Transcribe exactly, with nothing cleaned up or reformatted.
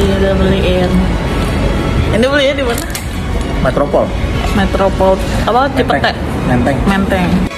makasih udah beliin. Ini belinya di mana? Metropol. Metropol apa? Cipete. Menteng. Menteng.